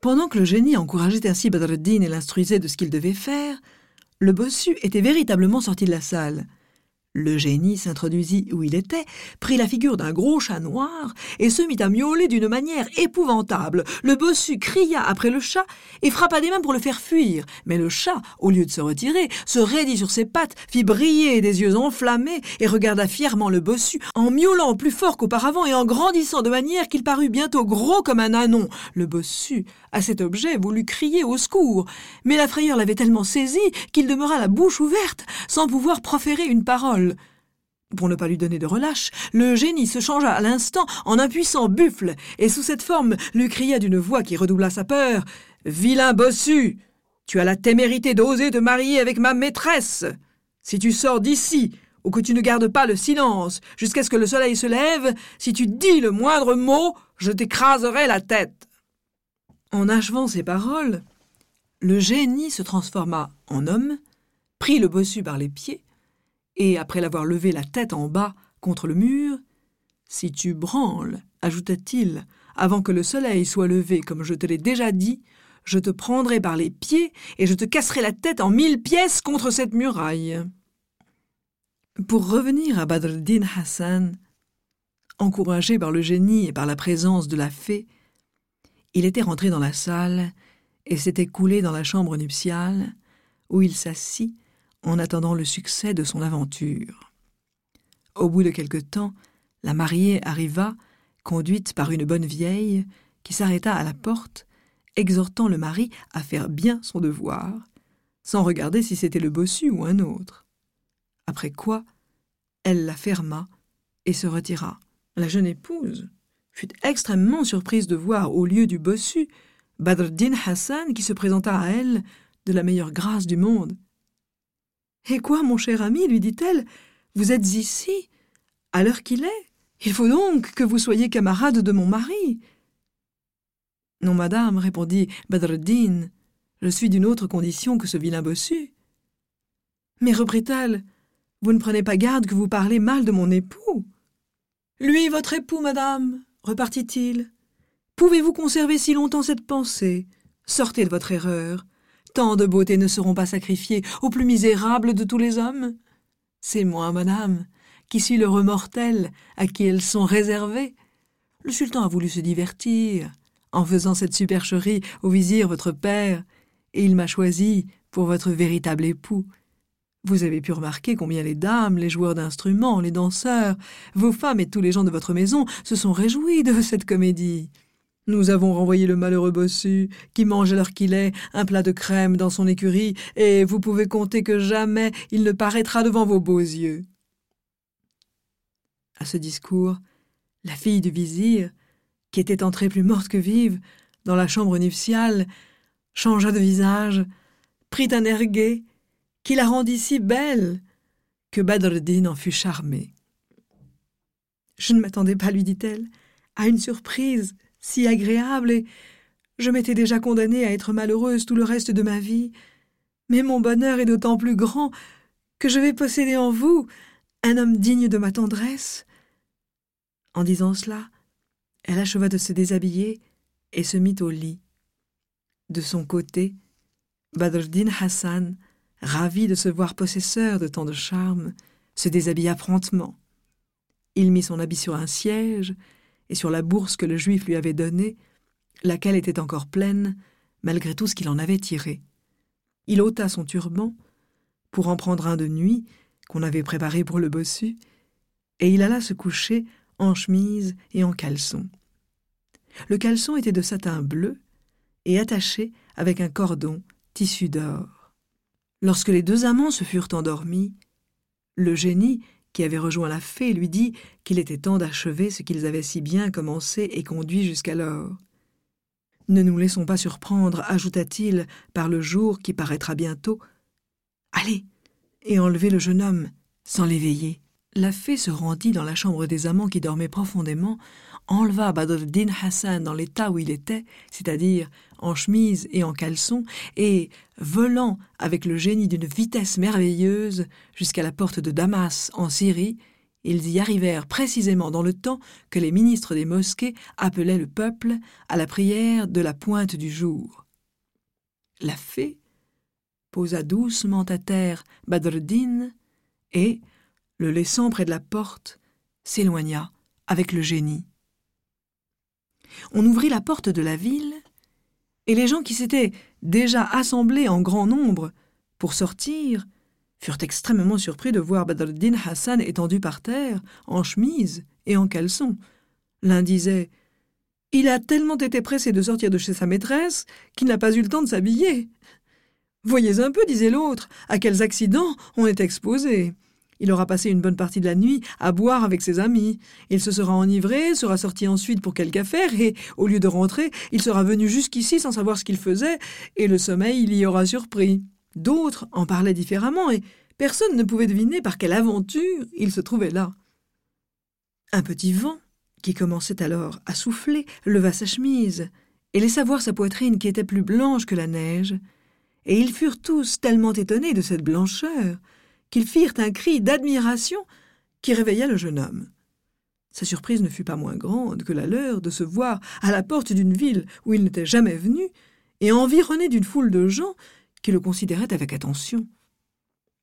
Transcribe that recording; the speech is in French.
Pendant que le génie encourageait ainsi Badreddin et l'instruisait de ce qu'il devait faire, le bossu était véritablement sorti de la salle. Le génie s'introduisit où il était, prit la figure d'un gros chat noir et se mit à miauler d'une manière épouvantable. Le bossu cria après le chat et frappa des mains pour le faire fuir. Mais le chat, au lieu de se retirer, se raidit sur ses pattes, fit briller des yeux enflammés et regarda fièrement le bossu en miaulant plus fort qu'auparavant et en grandissant de manière qu'il parut bientôt gros comme un ânon. Le bossu, à cet objet, voulut crier au secours, mais la frayeur l'avait tellement saisi qu'il demeura la bouche ouverte sans pouvoir proférer une parole. Pour ne pas lui donner de relâche, le génie se changea à l'instant en un puissant buffle, et sous cette forme lui cria d'une voix qui redoubla sa peur « Vilain bossu, tu as la témérité d'oser te marier avec ma maîtresse. Si tu sors d'ici, ou que tu ne gardes pas le silence jusqu'à ce que le soleil se lève, si tu dis le moindre mot, je t'écraserai la tête. » En achevant ces paroles, le génie se transforma en homme, prit le bossu par les pieds, et, après l'avoir levé la tête en bas contre le mur, « Si tu branles, ajouta-t-il, avant que le soleil soit levé, comme je te l'ai déjà dit, je te prendrai par les pieds et je te casserai la tête en 1000 pièces contre cette muraille. » Pour revenir à Badreddin Hassan, encouragé par le génie et par la présence de la fée, il était rentré dans la salle et s'était coulé dans la chambre nuptiale, où il s'assit en attendant le succès de son aventure. Au bout de quelque temps, la mariée arriva, conduite par une bonne vieille, qui s'arrêta à la porte, exhortant le mari à faire bien son devoir, sans regarder si c'était le bossu ou un autre. Après quoi, elle la ferma et se retira. La jeune épouse fut extrêmement surprise de voir, au lieu du bossu, Badreddin Hassan qui se présenta à elle de la meilleure grâce du monde. « Et quoi, mon cher ami, lui dit-elle, vous êtes ici, à l'heure qu'il est? Il faut donc que vous soyez camarade de mon mari. »« Non, madame, répondit Badreddin, je suis d'une autre condition que ce vilain bossu. »« Mais, reprit-elle, vous ne prenez pas garde que vous parlez mal de mon époux. »« Lui, votre époux, madame, repartit-il. Pouvez-vous conserver si longtemps cette pensée? Sortez de votre erreur. Tant de beautés ne seront pas sacrifiées au plus misérable de tous les hommes. C'est moi, madame, qui suis l'heureux mortel à qui elles sont réservées. Le sultan a voulu se divertir en faisant cette supercherie au vizir votre père, et il m'a choisi pour votre véritable époux. Vous avez pu remarquer combien les dames, les joueurs d'instruments, les danseurs, vos femmes et tous les gens de votre maison se sont réjouis de cette comédie. Nous avons renvoyé le malheureux bossu, qui mange à l'heure qu'il est un plat de crème dans son écurie, et vous pouvez compter que jamais il ne paraîtra devant vos beaux yeux. » À ce discours, la fille du vizir, qui était entrée plus morte que vive dans la chambre nuptiale, changea de visage, prit un air gai, qui la rendit si belle que Badreddin en fut charmé. « Je ne m'attendais pas, lui dit-elle, à une surprise si agréable, et je m'étais déjà condamnée à être malheureuse tout le reste de ma vie. Mais mon bonheur est d'autant plus grand que je vais posséder en vous un homme digne de ma tendresse. » En disant cela, elle acheva de se déshabiller et se mit au lit. De son côté, Badreddin Hassan, ravi de se voir possesseur de tant de charme, se déshabilla promptement. Il mit son habit sur un siège, et sur la bourse que le juif lui avait donnée, laquelle était encore pleine, malgré tout ce qu'il en avait tiré. Il ôta son turban, pour en prendre un de nuit, qu'on avait préparé pour le bossu, et il alla se coucher en chemise et en caleçon. Le caleçon était de satin bleu, et attaché avec un cordon tissu d'or. Lorsque les deux amants se furent endormis, le génie, qui avait rejoint la fée, lui dit qu'il était temps d'achever ce qu'ils avaient si bien commencé et conduit jusqu'alors. « Ne nous laissons pas surprendre, ajouta-t-il, par le jour qui paraîtra bientôt. Allez, et enlevez le jeune homme, sans l'éveiller. » La fée se rendit dans la chambre des amants qui dormaient profondément, enleva Badreddin Hassan dans l'état où il était, c'est-à-dire en chemise et en caleçon, et, volant avec le génie d'une vitesse merveilleuse jusqu'à la porte de Damas en Syrie, Ils y arrivèrent précisément dans le temps que les ministres des mosquées appelaient le peuple à la prière de la pointe du jour. La fée posa doucement à terre Badreddin et, le laissant près de la porte, s'éloigna avec le génie. On ouvrit la porte de la ville, et les gens qui s'étaient déjà assemblés en grand nombre pour sortir furent extrêmement surpris de voir Badreddin Hassan étendu par terre, en chemise et en caleçon. L'un disait « Il a tellement été pressé de sortir de chez sa maîtresse qu'il n'a pas eu le temps de s'habiller. » « Voyez un peu, disait l'autre, à quels accidents on est exposé. Il aura passé une bonne partie de la nuit à boire avec ses amis. Il se sera enivré, sera sorti ensuite pour quelque affaire, et, au lieu de rentrer, il sera venu jusqu'ici sans savoir ce qu'il faisait, et le sommeil l'y aura surpris. » D'autres en parlaient différemment, et personne ne pouvait deviner par quelle aventure il se trouvait là. Un petit vent, qui commençait alors à souffler, leva sa chemise, et laissa voir sa poitrine qui était plus blanche que la neige, et ils furent tous tellement étonnés de cette blancheur qu'ils firent un cri d'admiration qui réveilla le jeune homme. Sa surprise ne fut pas moins grande que la leur de se voir à la porte d'une ville où il n'était jamais venu et environné d'une foule de gens qui le considéraient avec attention.